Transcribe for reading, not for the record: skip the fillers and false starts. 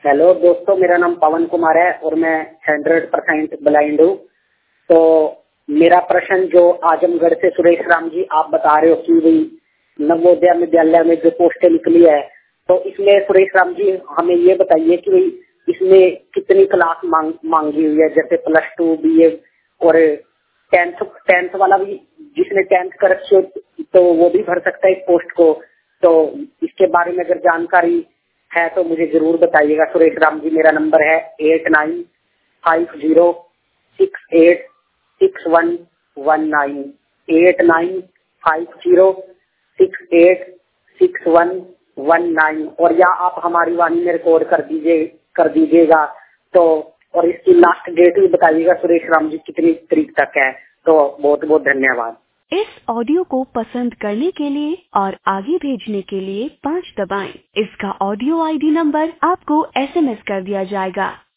Hello दोस्तों, मेरा नाम पवन कुमार है और मैं 100% ब्लाइंड हूँ। तो मेरा प्रश्न जो आजमगढ़ से सुरेश राम जी आप बता रहे हो कि भाई नवोदय विद्यालय में जो पोस्टें निकली है, तो इसमें सुरेश राम जी हमें ये बताइए कि भाई इसमें कितनी क्लास मांगी हुई है, जैसे +2 BA और 10th वाला भी, जिसने 10th कर रखी हो तो वो भी भर सकता है इस पोस्ट को। तो इसके बारे में अगर जानकारी है तो मुझे जरूर बताइएगा सुरेश राम जी। मेरा नंबर है 8950686119, 8950686119। और या आप हमारी वाणी में रिकॉर्ड कर दीजिएगा। तो और इसकी लास्ट डेट भी बताइएगा सुरेश राम जी कितनी तारीख तक है। तो बहुत बहुत धन्यवाद। इस ऑडियो को पसंद करने के लिए और आगे भेजने के लिए 5 दबाएं। इसका ऑडियो ID नंबर आपको SMS कर दिया जाएगा।